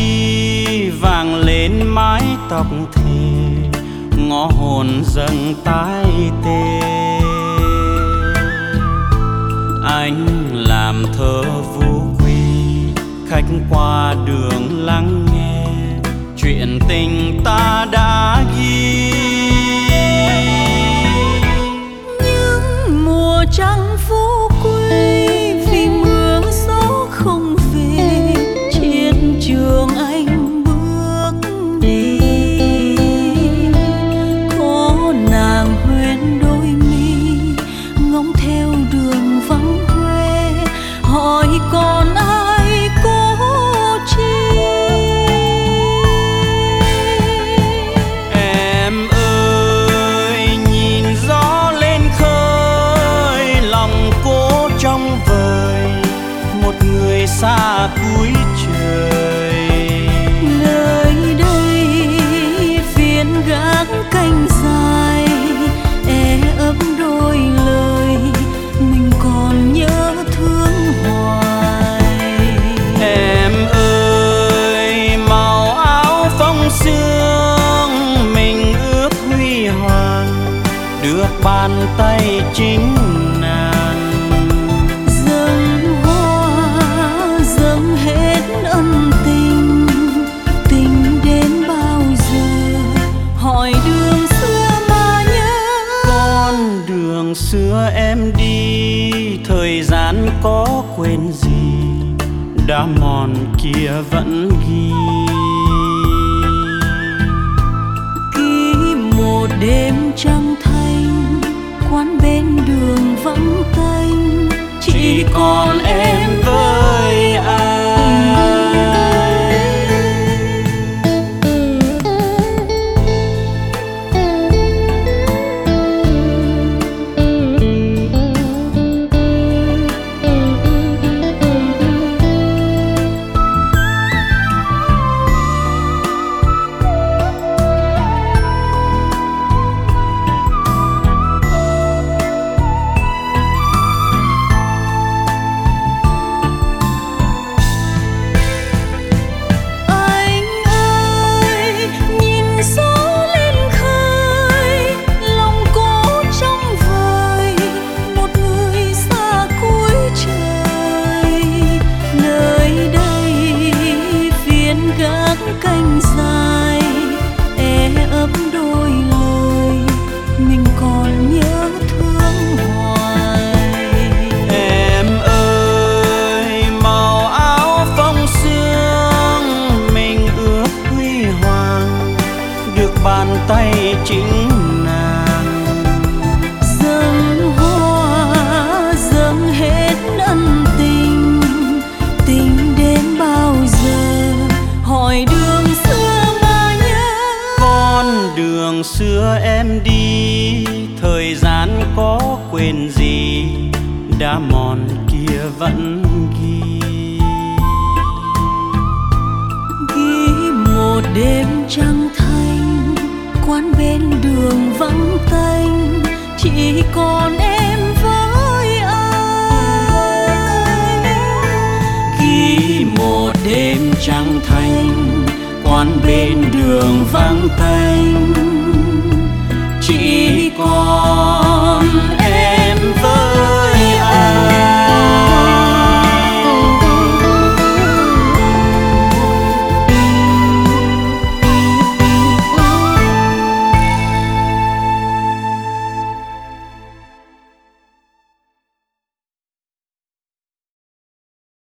đi vàng lên mái tóc thề, ngõ hồn dâng tái tê. Anh làm thơ vũ quy, khách qua đường lắng nghe chuyện tình ta đã ghi. Những mùa trăng phú quy vì mưa gió không về, chiến trường anh bước đi. Có nàng hoen đôi mi ngóng theo đường vắng hoe, hỏi còn ai cố chi. Em ơi nhìn gió lên khơi, lòng cố trong vời một người xa cuối trời. Nơi đây phiên gác canh dài, e ấp đôi lời mình còn nhớ thương hoài. Em ơi màu áo phong sương mình ước huy hoàng, được bàn tay chính nàng. Dâng hoa dâng hết ân tình, tình đến bao giờ hỏi đường xưa mà nhớ. Con đường xưa em đi, thời gian có quên gì, đã mòn kia vẫn ghi. Ký một đêm trăng thanh, quán bên đường vắng tanh, Chỉ còn em với anh. cánh dài e ấp đôi lời mình còn nhớ thương hoài. Em ơi màu áo phong sương mình ước huy hoàng, được bàn tay chính nàng Dâng hoa dâng hết ân tình, tình đến bao giờ hỏi đường xưa mà nhớ. con đường xưa em đi, thời gian có quên gì, đã mòn kia vẫn ghi. Ghi một đêm trăng thanh, quán bên đường vắng tanh, chỉ còn em với anh. Ghi một đêm trăng thanh, quán bên đường vắng tanh, chỉ còn